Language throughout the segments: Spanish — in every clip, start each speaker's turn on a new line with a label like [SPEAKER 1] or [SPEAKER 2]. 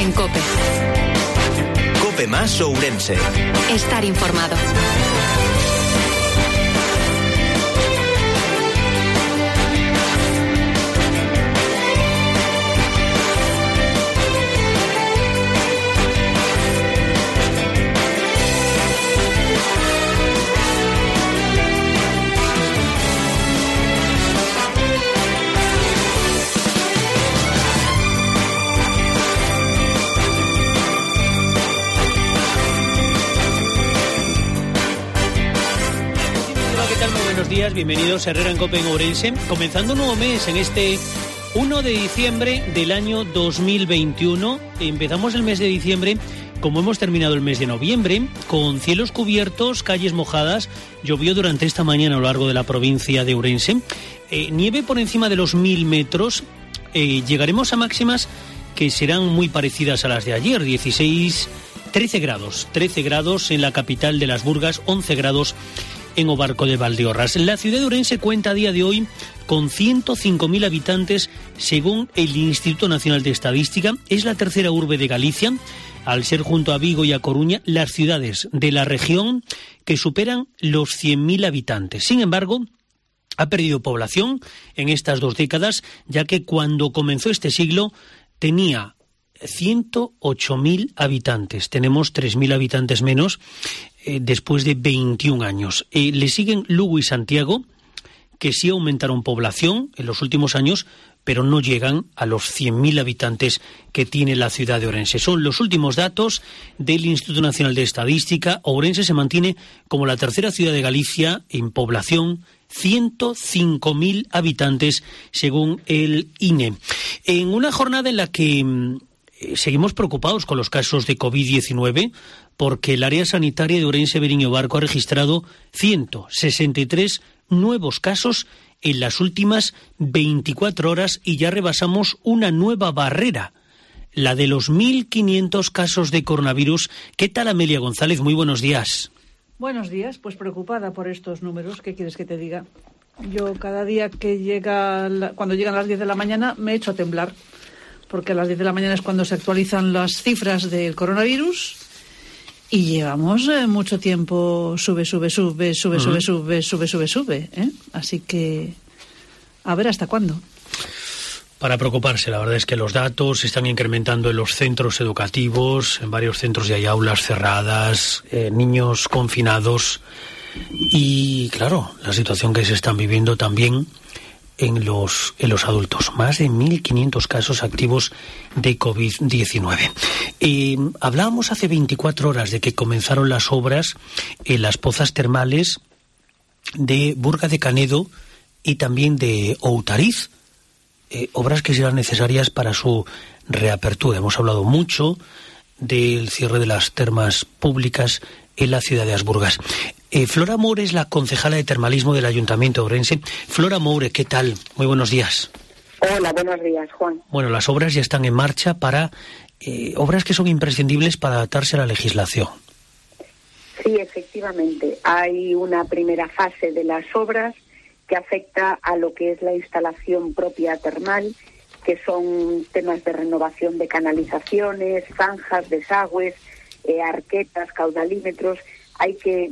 [SPEAKER 1] en COPE.
[SPEAKER 2] COPE más Ourense.
[SPEAKER 1] Estar informado.
[SPEAKER 3] Buenos días, bienvenidos a Herrera en COPE en Ourense, comenzando un nuevo mes en este 1 de diciembre del año 2021. Empezamos el mes de diciembre como hemos terminado el mes de noviembre, con cielos cubiertos, calles mojadas. Llovió durante esta mañana a lo largo de la provincia de Ourense, nieve por encima de los 1000 metros. Llegaremos a máximas que serán muy parecidas a las de ayer, 13 grados en la capital de las Burgas, 11 grados en Obarco de Valdeorras. La ciudad de Ourense cuenta a día de hoy con 105.000 habitantes, según el Instituto Nacional de Estadística. Es la tercera urbe de Galicia, al ser junto a Vigo y a Coruña las ciudades de la región que superan los 100.000 habitantes. Sin embargo, ha perdido población en estas 2 décadas, ya que cuando comenzó este siglo tenía 108.000 habitantes. Tenemos 3.000 habitantes menos después de 21 años. Le siguen Lugo y Santiago, que sí aumentaron población en los últimos años, pero no llegan a los 100.000 habitantes que tiene la ciudad de Ourense. Son los últimos datos del Instituto Nacional de Estadística. Ourense se mantiene como la tercera ciudad de Galicia en población, 105.000 habitantes, según el INE. En una jornada en la que seguimos preocupados con los casos de COVID-19, porque el área sanitaria de Ourense, Verín y Obarco ha registrado 163 nuevos casos en las últimas 24 horas y ya rebasamos una nueva barrera, la de los 1.500 casos de coronavirus. ¿Qué tal, Amelia González? Muy buenos días.
[SPEAKER 4] Buenos días, pues preocupada por estos números. ¿Qué quieres que te diga? Yo cada día que cuando llegan las 10 de la mañana me echo a temblar, porque a las 10 de la mañana es cuando se actualizan las cifras del coronavirus y llevamos mucho tiempo sube, ¿eh? Así que a ver hasta cuándo.
[SPEAKER 3] Para preocuparse, la verdad es que los datos se están incrementando en los centros educativos. En varios centros ya hay aulas cerradas, niños confinados y, claro, la situación que se están viviendo también en los adultos. Más de 1.500 casos activos de COVID-19. Hablábamos hace 24 horas de que comenzaron las obras en las pozas termales de Burga de Canedo y también de Outariz, obras que serán necesarias para su reapertura. Hemos hablado mucho del cierre de las termas públicas en la ciudad de Asburgas. Flora Moure es la concejala de termalismo del Ayuntamiento de Ourense. Flora Moure, ¿qué tal? Muy buenos días.
[SPEAKER 5] Hola, buenos días, Juan.
[SPEAKER 3] Bueno, las obras ya están en marcha para obras que son imprescindibles para adaptarse a la legislación.
[SPEAKER 5] Sí, efectivamente. Hay una primera fase de las obras que afecta a lo que es la instalación propia termal, que son temas de renovación de canalizaciones, zanjas, desagües, arquetas, caudalímetros. Hay que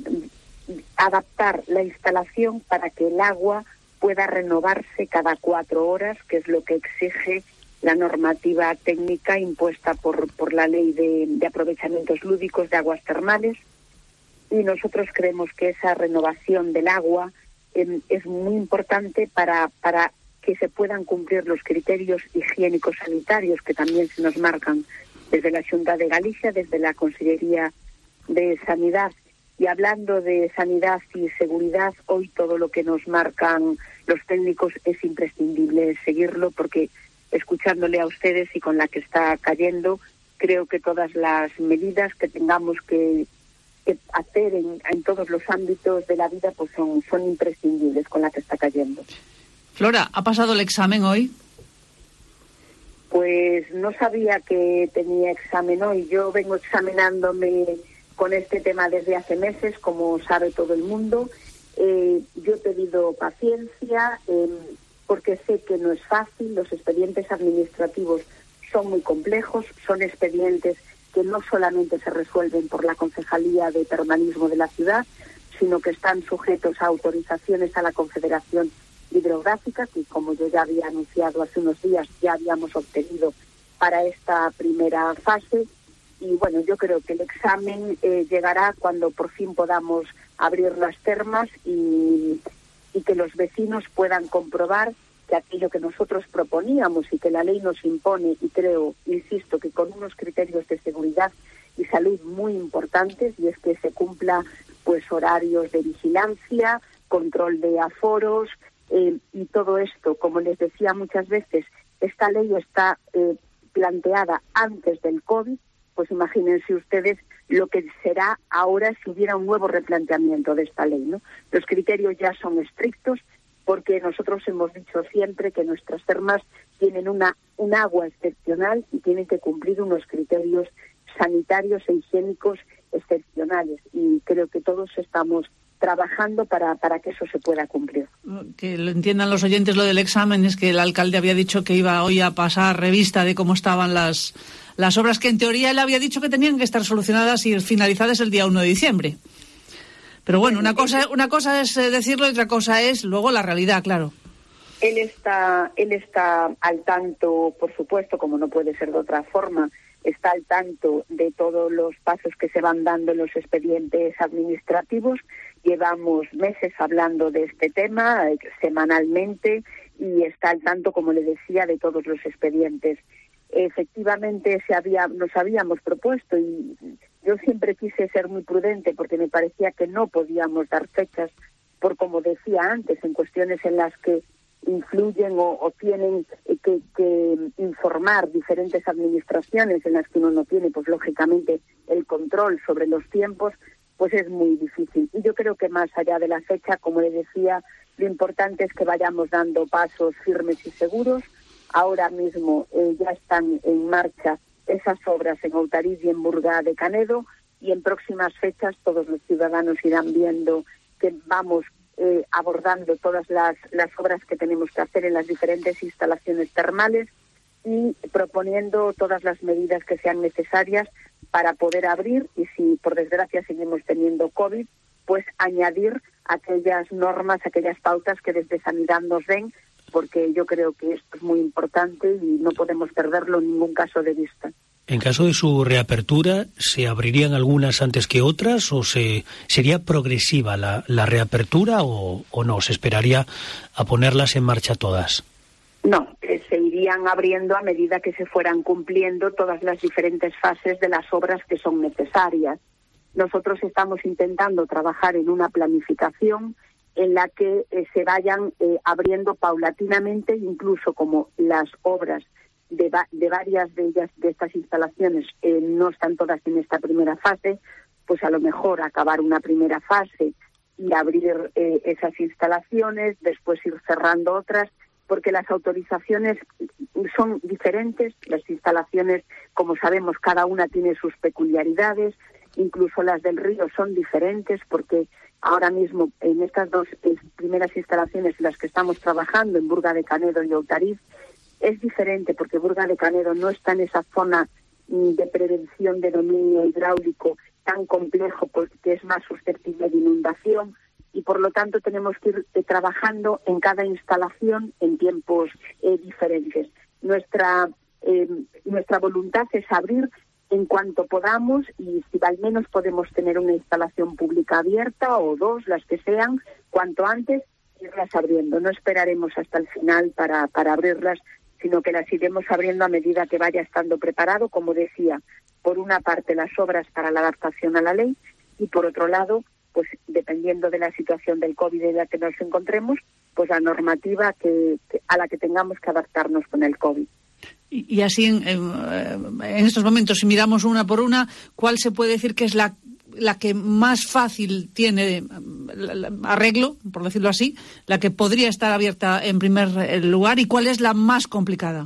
[SPEAKER 5] adaptar la instalación para que el agua pueda renovarse cada 4 horas, que es lo que exige la normativa técnica impuesta por la ley de aprovechamientos lúdicos de aguas termales. Y nosotros creemos que esa renovación del agua es muy importante para que se puedan cumplir los criterios higiénicos sanitarios que también se nos marcan desde la Xunta de Galicia, desde la Consellería de Sanidad. Y hablando de sanidad y seguridad, hoy todo lo que nos marcan los técnicos es imprescindible seguirlo, porque escuchándole a ustedes y con la que está cayendo, creo que todas las medidas que tengamos que hacer en todos los ámbitos de la vida pues son imprescindibles con la que está cayendo.
[SPEAKER 4] Flora, ¿ha pasado el examen hoy?
[SPEAKER 5] Pues no sabía que tenía examen hoy. Yo vengo examinándome con este tema desde hace meses, como sabe todo el mundo. Yo he pedido paciencia porque sé que no es fácil. Los expedientes administrativos son muy complejos, son expedientes que no solamente se resuelven por la Concejalía de Permanismo de la ciudad, sino que están sujetos a autorizaciones a la Confederación Hidrográfica, que como yo ya había anunciado hace unos días, ya habíamos obtenido para esta primera fase. Y bueno, yo creo que el examen llegará cuando por fin podamos abrir las termas y que los vecinos puedan comprobar que aquello que nosotros proponíamos y que la ley nos impone, y creo, insisto, que con unos criterios de seguridad y salud muy importantes, y es que se cumpla pues horarios de vigilancia, control de aforos, y todo esto, como les decía muchas veces, esta ley está planteada antes del COVID, pues imagínense ustedes lo que será ahora si hubiera un nuevo replanteamiento de esta ley, ¿no? Los criterios ya son estrictos, porque nosotros hemos dicho siempre que nuestras termas tienen un agua excepcional y tienen que cumplir unos criterios sanitarios e higiénicos excepcionales, y creo que todos estamos trabajando para que eso se pueda cumplir.
[SPEAKER 4] Que lo entiendan los oyentes, lo del examen es que el alcalde había dicho que iba hoy a pasar revista de cómo estaban las obras, que en teoría él había dicho que tenían que estar solucionadas y finalizadas el día 1 de diciembre. Pero bueno, una cosa es decirlo y otra cosa es luego la realidad, claro.
[SPEAKER 5] Él está al tanto, por supuesto, como no puede ser de otra forma, está al tanto de todos los pasos que se van dando en los expedientes administrativos. Llevamos meses hablando de este tema semanalmente y está al tanto, como le decía, de todos los expedientes. Efectivamente nos habíamos propuesto, y yo siempre quise ser muy prudente porque me parecía que no podíamos dar fechas por, como decía antes, en cuestiones en las que influyen o tienen que informar diferentes administraciones en las que uno no tiene, pues lógicamente, el control sobre los tiempos, pues es muy difícil. Y yo creo que más allá de la fecha, como le decía, lo importante es que vayamos dando pasos firmes y seguros. Ahora mismo ya están en marcha esas obras en Outariz y en Burga de Canedo, y en próximas fechas todos los ciudadanos irán viendo que vamos abordando todas las obras que tenemos que hacer en las diferentes instalaciones termales y proponiendo todas las medidas que sean necesarias para poder abrir, y si por desgracia seguimos teniendo COVID, pues añadir aquellas normas, aquellas pautas que desde Sanidad nos den, porque yo creo que esto es muy importante y no podemos perderlo en ningún caso de vista.
[SPEAKER 3] En caso de su reapertura, ¿se abrirían algunas antes que otras o sería progresiva la reapertura o no? ¿Se esperaría a ponerlas en marcha todas?
[SPEAKER 5] No, se irían abriendo a medida que se fueran cumpliendo todas las diferentes fases de las obras que son necesarias. Nosotros estamos intentando trabajar en una planificación en la que se vayan abriendo paulatinamente, incluso como las obras de varias de ellas, de estas instalaciones, no están todas en esta primera fase, pues a lo mejor acabar una primera fase y abrir esas instalaciones, después ir cerrando otras, porque las autorizaciones son diferentes. Las instalaciones, como sabemos, cada una tiene sus peculiaridades, incluso las del río son diferentes, porque ahora mismo en estas dos primeras instalaciones en las que estamos trabajando, en Burga de Canedo y Outariz, es diferente porque Burga de Canedo no está en esa zona de prevención de dominio hidráulico tan complejo, porque es más susceptible de inundación, y por lo tanto tenemos que ir trabajando en cada instalación en tiempos diferentes. Nuestra voluntad es abrir en cuanto podamos, y si al menos podemos tener una instalación pública abierta o dos, las que sean, cuanto antes irlas abriendo. No esperaremos hasta el final para abrirlas, sino que las iremos abriendo a medida que vaya estando preparado, como decía, por una parte las obras para la adaptación a la ley, y por otro lado, pues dependiendo de la situación del COVID en la que nos encontremos, pues la normativa a la que tengamos que adaptarnos con el COVID.
[SPEAKER 4] Y así, en estos momentos, si miramos una por una, ¿cuál se puede decir que es la que más fácil tiene arreglo, por decirlo así, la que podría estar abierta en primer lugar, y cuál es la más complicada?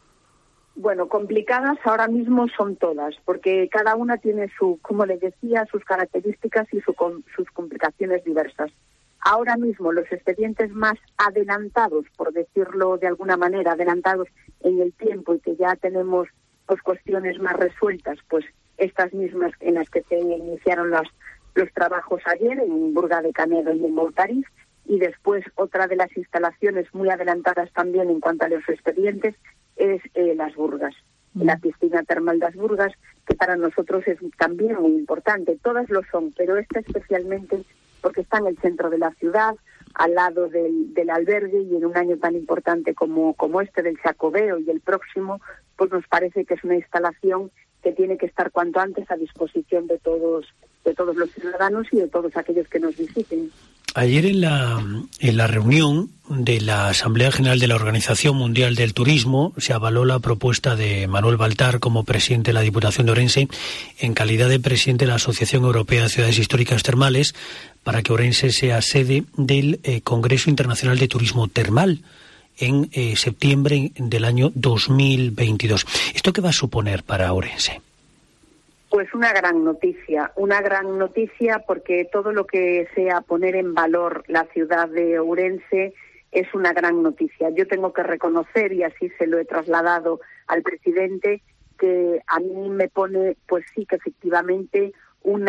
[SPEAKER 5] Bueno, complicadas ahora mismo son todas, porque cada una tiene como les decía, sus características y sus complicaciones diversas. Ahora mismo los expedientes más adelantados, por decirlo de alguna manera, adelantados en el tiempo y que ya tenemos pues cuestiones más resueltas, pues estas mismas en las que se iniciaron los trabajos ayer en Burga de Canedo y en Moutariz, y después otra de las instalaciones muy adelantadas también en cuanto a los expedientes es Las Burgas, la piscina termal das Burgas, que para nosotros es también muy importante. Todas lo son, pero esta especialmente porque está en el centro de la ciudad, al lado del albergue, y en un año tan importante como este del Xacobeo y el próximo, pues nos parece que es una instalación que tiene que estar cuanto antes a disposición de todos los ciudadanos y de todos aquellos que nos visiten.
[SPEAKER 3] Ayer en la reunión de la Asamblea General de la Organización Mundial del Turismo se avaló la propuesta de Manuel Baltar como presidente de la Diputación de Ourense en calidad de presidente de la Asociación Europea de Ciudades Históricas Termales para que Ourense sea sede del Congreso Internacional de Turismo Termal en septiembre del año 2022. ¿Esto qué va a suponer para Ourense?
[SPEAKER 5] Pues una gran noticia porque todo lo que sea poner en valor la ciudad de Ourense es una gran noticia. Yo tengo que reconocer, y así se lo he trasladado al presidente, que a mí me pone, pues sí, que efectivamente un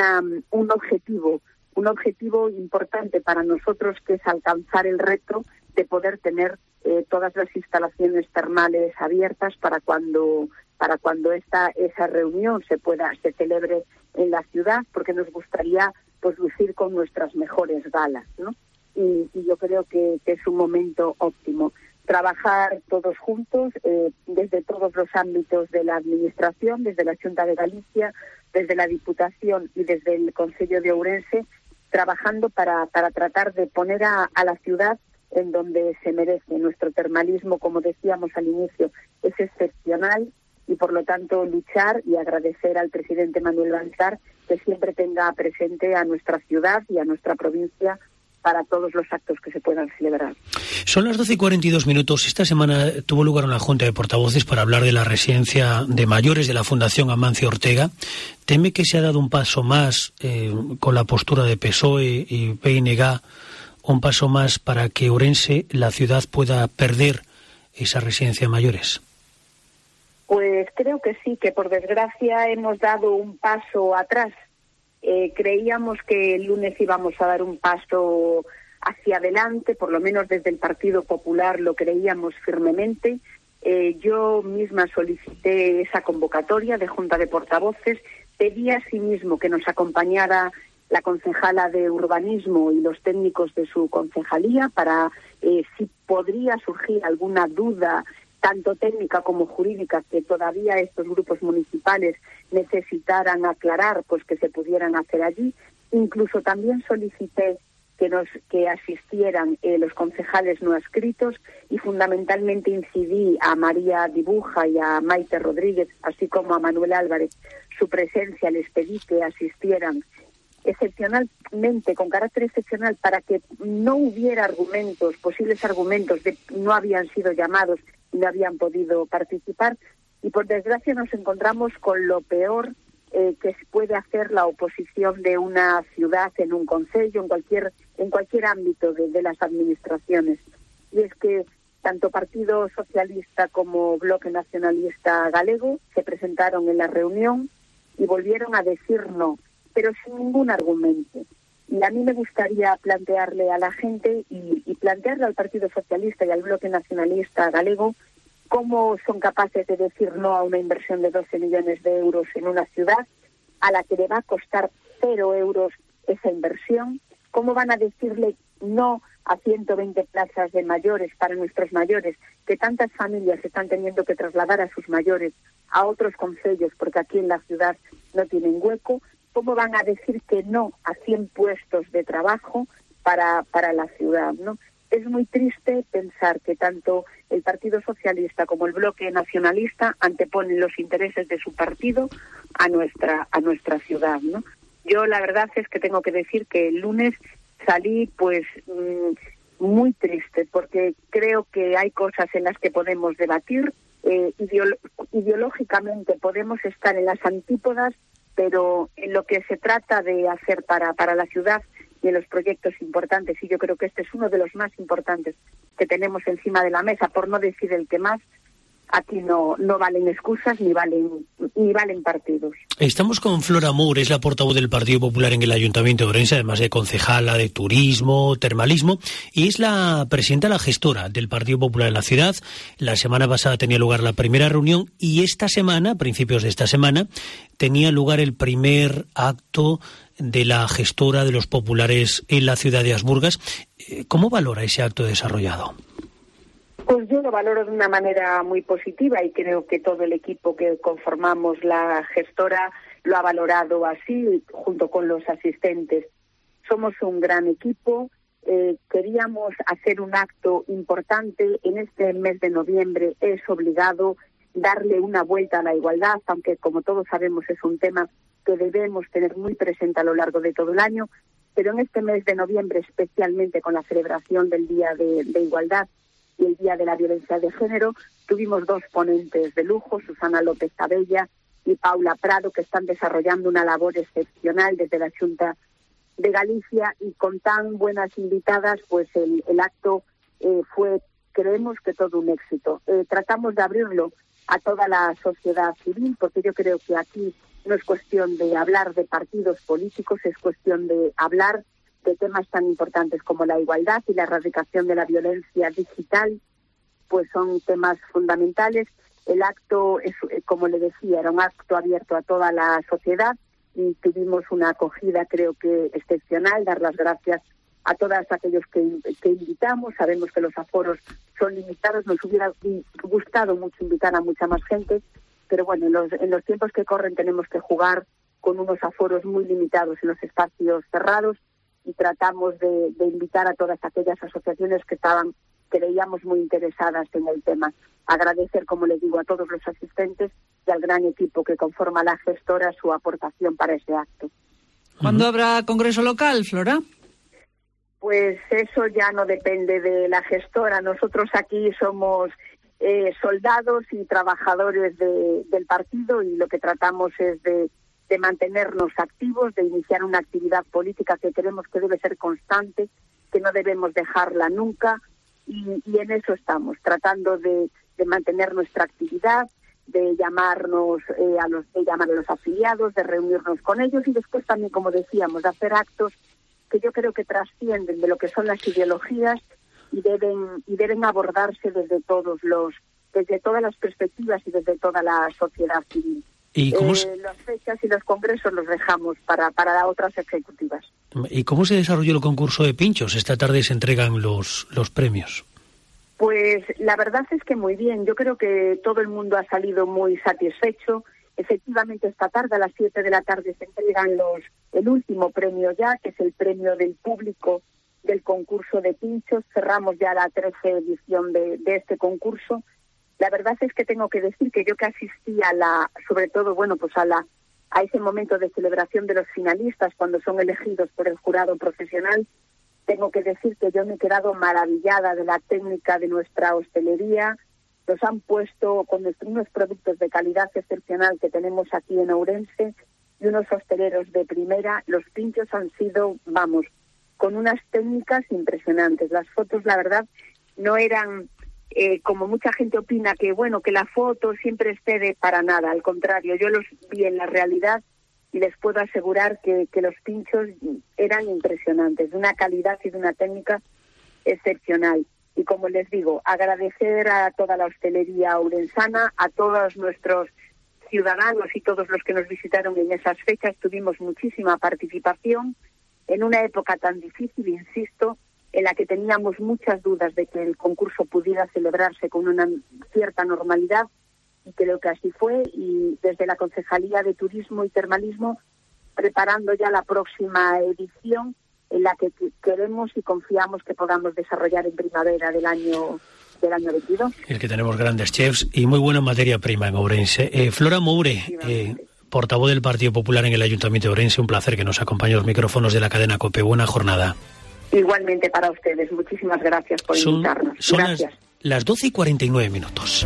[SPEAKER 5] objetivo importante para nosotros, que es alcanzar el reto de poder tener todas las instalaciones termales abiertas para cuando esa reunión se celebre en la ciudad, porque nos gustaría pues lucir con nuestras mejores galas, ¿no? Y yo creo que es un momento óptimo. Trabajar todos juntos, desde todos los ámbitos de la Administración, desde la Xunta de Galicia, desde la Diputación y desde el Concello de Ourense, trabajando para tratar de poner a la ciudad en donde se merece. Nuestro termalismo, como decíamos al inicio, es excepcional, y por lo tanto luchar y agradecer al presidente Manuel Baltar que siempre tenga presente a nuestra ciudad y a nuestra provincia para todos los actos que se puedan celebrar.
[SPEAKER 3] Son las 12:42. Esta semana tuvo lugar una junta de portavoces para hablar de la residencia de mayores de la Fundación Amancio Ortega. ¿Teme que se ha dado un paso más con la postura de PSOE y PNG, un paso más para que Ourense, la ciudad, pueda perder esa residencia de mayores?
[SPEAKER 5] Pues creo que sí, que por desgracia hemos dado un paso atrás. Creíamos que el lunes íbamos a dar un paso hacia adelante, por lo menos desde el Partido Popular lo creíamos firmemente. Yo misma solicité esa convocatoria de Junta de Portavoces, pedí asimismo que nos acompañara la concejala de Urbanismo y los técnicos de su concejalía para si podría surgir alguna duda tanto técnica como jurídica que todavía estos grupos municipales necesitaran aclarar, pues que se pudieran hacer allí. Incluso también solicité que asistieran los concejales no adscritos, y fundamentalmente incidí a María Dibuja y a Maite Rodríguez, así como a Manuel Álvarez. Su presencia les pedí que asistieran excepcionalmente, con carácter excepcional, para que no hubiera posibles argumentos de no habían sido llamados y no habían podido participar. Y por desgracia nos encontramos con lo peor que puede hacer la oposición de una ciudad en un concello, en cualquier ámbito de las administraciones. Y es que tanto Partido Socialista como Bloque Nacionalista Galego se presentaron en la reunión y volvieron a decir no, pero sin ningún argumento. Y a mí me gustaría plantearle a la gente y plantearle al Partido Socialista y al Bloque Nacionalista Galego cómo son capaces de decir no a una inversión de 12 millones de euros en una ciudad a la que le va a costar 0 euros esa inversión. ¿Cómo van a decirle no a 120 plazas de mayores para nuestros mayores, que tantas familias están teniendo que trasladar a sus mayores a otros concellos porque aquí en la ciudad no tienen hueco? ¿Cómo van a decir que no a 100 puestos de trabajo para la ciudad, ¿no? Es muy triste pensar que tanto el Partido Socialista como el Bloque Nacionalista anteponen los intereses de su partido a nuestra ciudad, ¿no? Yo la verdad es que tengo que decir que el lunes salí pues muy triste, porque creo que hay cosas en las que podemos debatir, ideológicamente podemos estar en las antípodas, pero en lo que se trata de hacer para la ciudad en los proyectos importantes, y yo creo que este es uno de los más importantes que tenemos encima de la mesa, por no decir el que más. Aquí no valen excusas ni valen partidos.
[SPEAKER 3] Estamos con Flora Moure, es la portavoz del Partido Popular en el Ayuntamiento de Ourense, además de concejala de turismo, termalismo, y es la presidenta, la gestora del Partido Popular en la ciudad. La semana pasada tenía lugar la primera reunión y esta semana, a principios de esta semana, tenía lugar el primer acto de la gestora de los populares en la ciudad de Asburgas. ¿Cómo valora ese acto desarrollado?
[SPEAKER 5] Pues yo lo valoro de una manera muy positiva y creo que todo el equipo que conformamos la gestora lo ha valorado así, junto con los asistentes. Somos un gran equipo, queríamos hacer un acto importante. En este mes de noviembre es obligado darle una vuelta a la igualdad, aunque como todos sabemos es un tema que debemos tener muy presente a lo largo de todo el año, pero en este mes de noviembre, especialmente con la celebración del Día de Igualdad y el Día de la Violencia de Género, tuvimos dos ponentes de lujo, Susana López Abella y Paula Prado, que están desarrollando una labor excepcional desde la Xunta de Galicia, y con tan buenas invitadas, pues el acto fue, creemos que todo un éxito. Tratamos de abrirlo a toda la sociedad civil, porque yo creo que aquí no es cuestión de hablar de partidos políticos, es cuestión de hablar de temas tan importantes como la igualdad y la erradicación de la violencia digital, pues son temas fundamentales. El acto, como le decía, era un acto abierto a toda la sociedad y tuvimos una acogida, creo que excepcional. Dar las gracias a todos aquellos que invitamos. Sabemos que los aforos son limitados, nos hubiera gustado mucho invitar a mucha más gente, pero bueno, en los tiempos que corren tenemos que jugar con unos aforos muy limitados en los espacios cerrados, y tratamos de invitar a todas aquellas asociaciones que veíamos muy interesadas en el tema. Agradecer, como les digo, a todos los asistentes y al gran equipo que conforma la gestora su aportación para ese acto.
[SPEAKER 4] ¿Cuándo habrá congreso local, Flora?
[SPEAKER 5] Pues eso ya no depende de la gestora. Nosotros aquí somos soldados y trabajadores del partido, y lo que tratamos es de mantenernos activos, de iniciar una actividad política que creemos que debe ser constante, que no debemos dejarla nunca, y en eso estamos, tratando de mantener nuestra actividad, de llamarnos llamar a los afiliados, de reunirnos con ellos, y después también, como decíamos, de hacer actos que yo creo que trascienden de lo que son las ideologías y deben abordarse desde todas las perspectivas y desde toda la sociedad civil.
[SPEAKER 3] ¿Y cómo
[SPEAKER 5] las fechas y los congresos los dejamos para otras ejecutivas.
[SPEAKER 3] ¿Y cómo se desarrolló el concurso de pinchos? Esta tarde se entregan los premios.
[SPEAKER 5] Pues la verdad es que muy bien. Yo creo que todo el mundo ha salido muy satisfecho. Efectivamente, esta tarde a las 7 de la tarde se entregan el último premio ya, que es el premio del público del concurso de pinchos. Cerramos ya la 13ª edición de este concurso. La verdad es que tengo que decir que yo que asistí sobre todo, a ese momento de celebración de los finalistas cuando son elegidos por el jurado profesional, tengo que decir que yo me he quedado maravillada de la técnica de nuestra hostelería. Nos han puesto con unos productos de calidad excepcional que tenemos aquí en Ourense y unos hosteleros de primera. Los pinchos han sido, con unas técnicas impresionantes. Las fotos, la verdad, no eran como mucha gente opina que la foto siempre esté para nada. Al contrario, yo los vi en la realidad y les puedo asegurar que los pinchos eran impresionantes, de una calidad y de una técnica excepcional. Y como les digo, agradecer a toda la hostelería ourensana, a todos nuestros ciudadanos y todos los que nos visitaron en esas fechas. Tuvimos muchísima participación en una época tan difícil, insisto, en la que teníamos muchas dudas de que el concurso pudiera celebrarse con una cierta normalidad, y creo que así fue, y desde la Concejalía de Turismo y Termalismo preparando ya la próxima edición, en la que queremos y confiamos que podamos desarrollar en primavera del año 22.
[SPEAKER 3] El que tenemos grandes chefs y muy buena materia prima en Ourense. Flora Moure, portavoz del Partido Popular en el Ayuntamiento de Ourense, un placer que nos acompañe a los micrófonos de la cadena COPE. Buena jornada.
[SPEAKER 5] Igualmente para ustedes. Muchísimas gracias por invitarnos.
[SPEAKER 3] Son
[SPEAKER 5] gracias.
[SPEAKER 3] Las 12:49.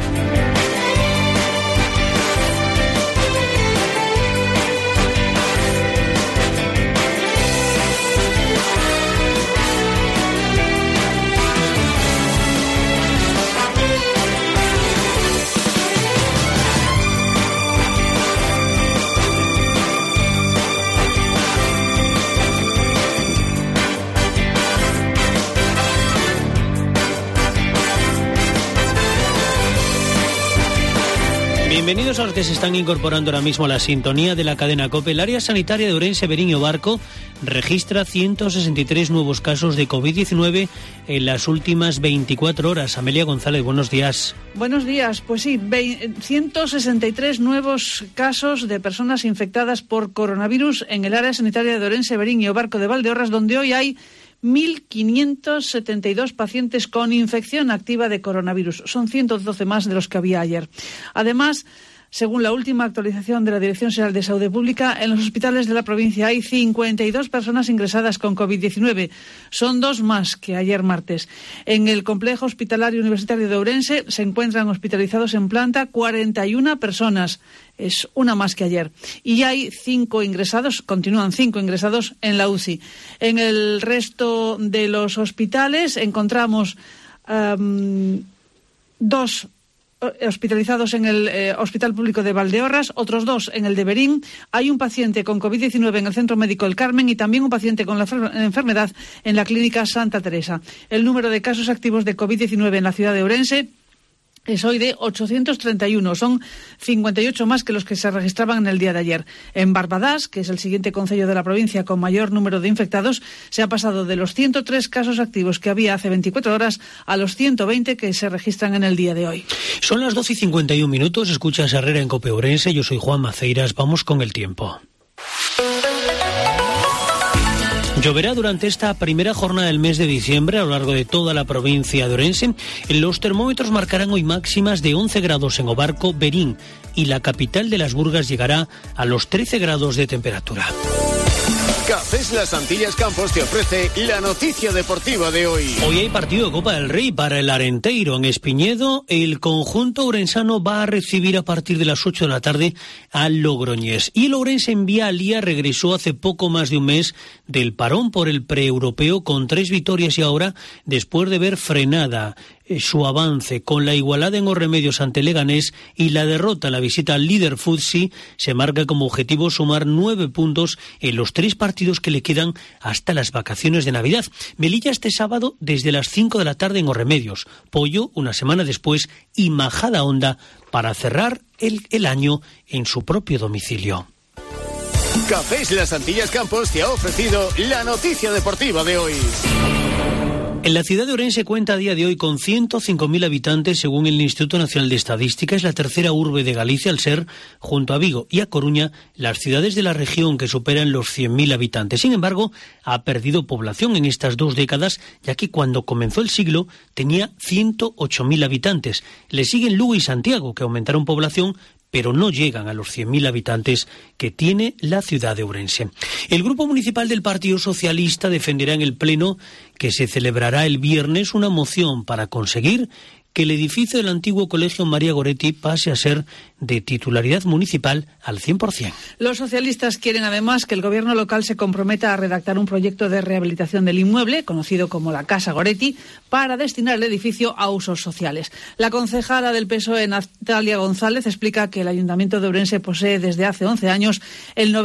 [SPEAKER 3] Bienvenidos a los que se están incorporando ahora mismo a la sintonía de la cadena COPE. El área sanitaria de Ourense, Verín y Barco registra 163 nuevos casos de COVID-19 en las últimas 24 horas. Amelia González, buenos días.
[SPEAKER 4] Buenos días. Pues sí, 163 nuevos casos de personas infectadas por coronavirus en el área sanitaria de Ourense, Verín y Barco de Valdeorras, donde hoy hay 1.572 pacientes con infección activa de coronavirus. Son 112 más de los que había ayer. Además, según la última actualización de la Dirección General de Salud Pública, en los hospitales de la provincia hay 52 personas ingresadas con COVID-19. Son 2 más que ayer martes. En el complejo hospitalario universitario de Ourense se encuentran hospitalizados en planta 41 personas. Es una más que ayer. Y hay 5 ingresados, continúan 5 ingresados en la UCI. En el resto de los hospitales encontramos 2 hospitalizados en el Hospital Público de Valdeorras, otros 2 en el de Verín. Hay un paciente con COVID-19 en el Centro Médico El Carmen y también un paciente con la enfermedad en la Clínica Santa Teresa. El número de casos activos de COVID-19 en la ciudad de Ourense es hoy de 831, son 58 más que los que se registraban en el día de ayer. En Barbadás, que es el siguiente concello de la provincia con mayor número de infectados, se ha pasado de los 103 casos activos que había hace 24 horas a los 120 que se registran en el día de hoy.
[SPEAKER 3] Son las 12:51, escuchas Herrera en COPE Ourense, yo soy Juan Maceiras, vamos con el tiempo. Lloverá durante esta primera jornada del mes de diciembre a lo largo de toda la provincia de Ourense. Los termómetros marcarán hoy máximas de 11 grados en Obarco, Verín, y la capital de las Burgas llegará a los 13 grados de temperatura.
[SPEAKER 1] Cafés Las Antillas Campos te ofrece la noticia deportiva de hoy.
[SPEAKER 3] Hoy hay partido de Copa del Rey para el Arenteiro en Espiñedo. El conjunto ourensano va a recibir a partir de las 8 de la tarde al Logroñés. Y el Ourense en Vialia regresó hace poco más de un mes del parón por el preeuropeo con 3 victorias y ahora, después de ver frenada su avance con la igualada en Os Remedios ante Leganés y la derrota en la visita al líder Futsi, se marca como objetivo sumar 9 puntos en los 3 partidos que le quedan hasta las vacaciones de Navidad. Melilla este sábado desde las 5 de la tarde en Os Remedios, Pollo una semana después y Majadahonda para cerrar el año en su propio domicilio.
[SPEAKER 1] Cafés Las Antillas Campos te ha ofrecido la noticia deportiva de hoy.
[SPEAKER 3] En la ciudad de Ourense cuenta a día de hoy con 105.000 habitantes según el Instituto Nacional de Estadística. Es la tercera urbe de Galicia al ser, junto a Vigo y a Coruña, las ciudades de la región que superan los 100.000 habitantes. Sin embargo, ha perdido población en estas 2 décadas, ya que cuando comenzó el siglo tenía 108.000 habitantes. Le siguen Lugo y Santiago, que aumentaron población, pero no llegan a los 100.000 habitantes que tiene la ciudad de Ourense. El Grupo Municipal del Partido Socialista defenderá en el Pleno, que se celebrará el viernes, una moción para conseguir que el edificio del antiguo Colegio María Goretti pase a ser de titularidad municipal al 100%.
[SPEAKER 4] Los socialistas quieren además que el gobierno local se comprometa a redactar un proyecto de rehabilitación del inmueble, conocido como la Casa Goretti, para destinar el edificio a usos sociales. La concejala del PSOE, Natalia González, explica que el Ayuntamiento de Ourense posee desde hace 11 años el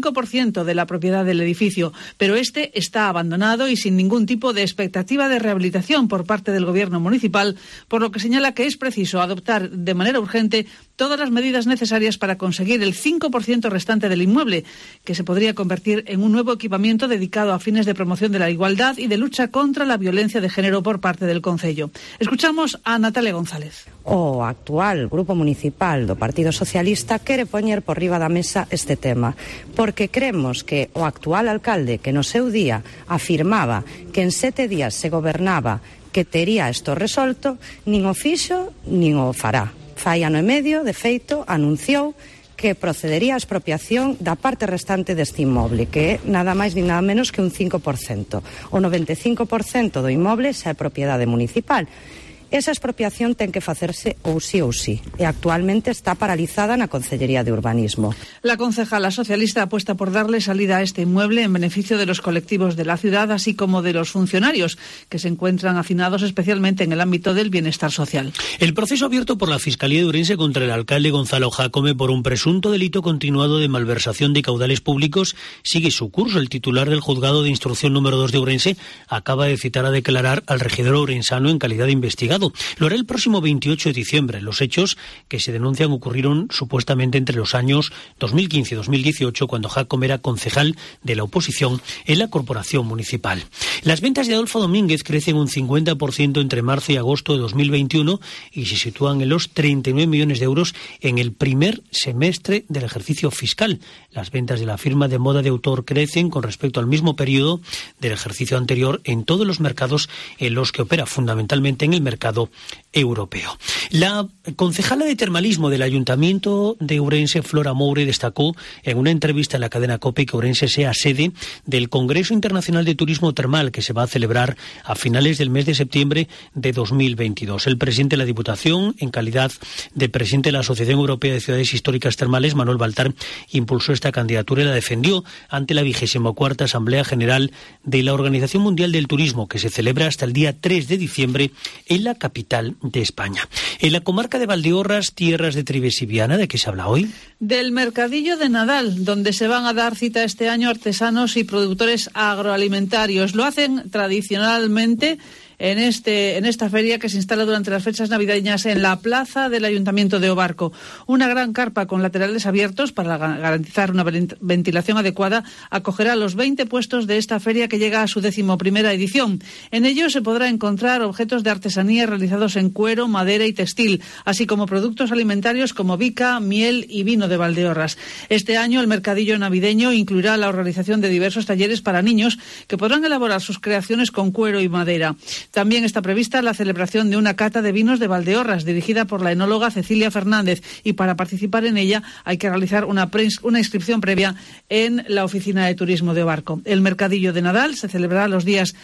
[SPEAKER 4] 95% de la propiedad del edificio, pero este está abandonado y sin ningún tipo de expectativa de rehabilitación por parte del gobierno municipal, por lo que señala que es preciso adoptar de manera urgente todas las medidas necesarias para conseguir el 5% restante del inmueble, que se podría convertir en un nuevo equipamiento dedicado a fines de promoción de la igualdad y de lucha contra la violencia de género por parte del concello. Escuchamos a Natalia González.
[SPEAKER 6] O actual Grupo Municipal do Partido Socialista quere poñer por riba da mesa este tema, porque creemos que o actual alcalde, que no seu día afirmaba que en 7 días se gobernaba, que tería isto resolto, nin o fixo, nin o fará. Fai ano e medio, de feito, anunciou que procedería a expropiación da parte restante deste inmoble, que é nada máis nin nada menos que un 5%. O 95% do inmoble xa é propiedade municipal. Esa expropiación ten que facerse ou sí, e actualmente está paralizada na Consellería de Urbanismo.
[SPEAKER 4] La concejala socialista apuesta por darle salida a este inmueble en beneficio de los colectivos de la ciudad, así como de los funcionarios, que se encuentran hacinados especialmente en el ámbito del bienestar social.
[SPEAKER 3] El proceso abierto por la Fiscalía de Ourense contra el alcalde Gonzalo Jácome por un presunto delito continuado de malversación de caudales públicos sigue su curso. El titular del Juzgado de Instrucción número 2 de Ourense acaba de citar a declarar al regidor ourensano en calidad de investigado. pasado. Lo hará el próximo 28 de diciembre. Los hechos que se denuncian ocurrieron supuestamente entre los años 2015 y 2018, cuando Jácome era concejal de la oposición en la corporación municipal. Las ventas de Adolfo Domínguez crecen un 50% entre marzo y agosto de 2021 y se sitúan en los 39 millones de euros en el primer semestre del ejercicio fiscal. Las ventas de la firma de moda de autor crecen con respecto al mismo periodo del ejercicio anterior en todos los mercados en los que opera, fundamentalmente en el mercado europeo. La concejala de termalismo del Ayuntamiento de Ourense, Flora Moure, destacó en una entrevista en la cadena COPE que Ourense sea sede del Congreso Internacional de Turismo Termal, que se va a celebrar a finales del mes de septiembre de 2022. El presidente de la Diputación, en calidad de presidente de la Asociación Europea de Ciudades Históricas Termales, Manuel Baltar, impulsó esta candidatura y la defendió ante la 24ª Asamblea General de la Organización Mundial del Turismo, que se celebra hasta el día 3 de diciembre en la capital de España. En la comarca de Valdeorras, tierras de Trives y Viana, ¿de qué se habla hoy?
[SPEAKER 4] Del mercadillo de Nadal, donde se van a dar cita este año artesanos y productores agroalimentarios. Lo hacen tradicionalmente en esta feria que se instala durante las fechas navideñas en la plaza del Ayuntamiento de Obarco. Una gran carpa con laterales abiertos para garantizar una ventilación adecuada acogerá los 20 puestos de esta feria, que llega a su 11ª edición. En ello se podrá encontrar objetos de artesanía realizados en cuero, madera y textil, así como productos alimentarios como bica, miel y vino de Valdeorras. Este año el mercadillo navideño incluirá la organización de diversos talleres para niños que podrán elaborar sus creaciones con cuero y madera. También está prevista la celebración de una cata de vinos de Valdeorras, dirigida por la enóloga Cecilia Fernández, y para participar en ella hay que realizar una inscripción previa en la Oficina de Turismo de Obarco. El mercadillo de Nadal se celebrará los días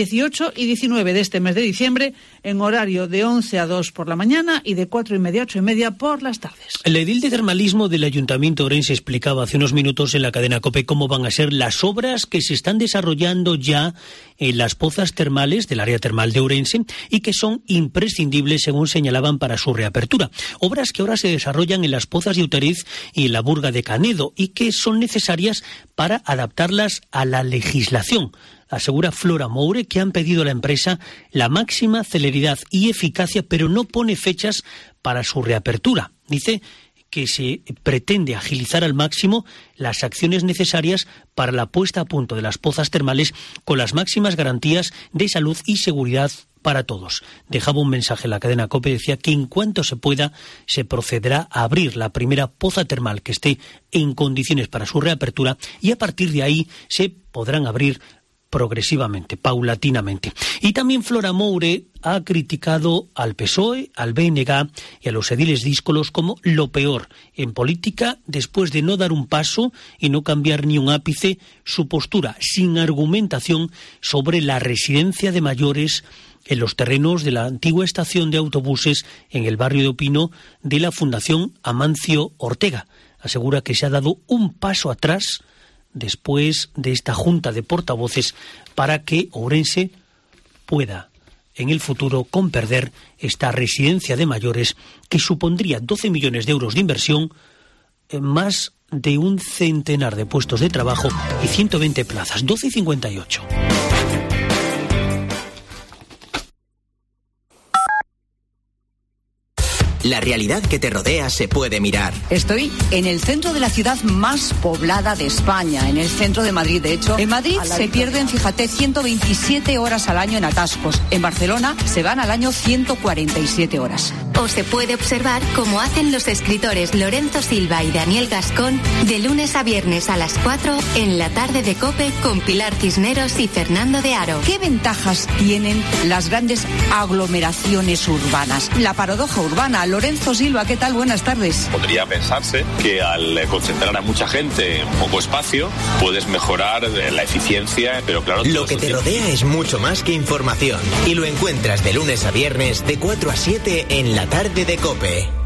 [SPEAKER 4] 18 y 19 de este mes de diciembre, en horario de 11 a 2 por la mañana y de 4:30 a 8:30 por las tardes.
[SPEAKER 3] El edil de termalismo del Ayuntamiento de Ourense explicaba hace unos minutos en la cadena COPE cómo van a ser las obras que se están desarrollando ya en las pozas termales del área termal de Ourense y que son imprescindibles, según señalaban, para su reapertura. Obras que ahora se desarrollan en las pozas de Utariz y en la Burga de Canedo y que son necesarias para adaptarlas a la legislación. Asegura Flora Moure que han pedido a la empresa la máxima celeridad y eficacia, pero no pone fechas para su reapertura. Dice que se pretende agilizar al máximo las acciones necesarias para la puesta a punto de las pozas termales con las máximas garantías de salud y seguridad para todos. Dejaba un mensaje en la cadena COPE, decía que en cuanto se pueda se procederá a abrir la primera poza termal que esté en condiciones para su reapertura y a partir de ahí se podrán abrir progresivamente, paulatinamente. Y también Flora Moure ha criticado al PSOE, al BNG y a los ediles díscolos como lo peor en política, después de no dar un paso y no cambiar ni un ápice su postura sin argumentación sobre la residencia de mayores en los terrenos de la antigua estación de autobuses en el barrio de Opino de la Fundación Amancio Ortega. Asegura que se ha dado un paso atrás después de esta junta de portavoces para que Ourense pueda en el futuro con perder esta residencia de mayores que supondría 12 millones de euros de inversión, más de un centenar de puestos de trabajo y 120 plazas, 12,58.
[SPEAKER 2] La realidad que te rodea se puede mirar.
[SPEAKER 7] Estoy en el centro de la ciudad más poblada de España, en el centro de Madrid. De hecho, en Madrid se pierden, fíjate, 127 horas al año en atascos. En Barcelona se van al año 147 horas.
[SPEAKER 8] O se puede observar cómo hacen los escritores Lorenzo Silva y Daniel Gascón de lunes a viernes a las 4 en la tarde de COPE con Pilar Cisneros y Fernando de Aro.
[SPEAKER 7] ¿Qué ventajas tienen las grandes aglomeraciones urbanas? La paradoja urbana. Lorenzo Silva, ¿qué tal? Buenas tardes.
[SPEAKER 9] Podría pensarse que al concentrar a mucha gente en poco espacio puedes mejorar la eficiencia, pero claro...
[SPEAKER 2] Lo que te rodea es mucho más que información y lo encuentras de lunes a viernes de 4 a 7 en la tarde de COPE.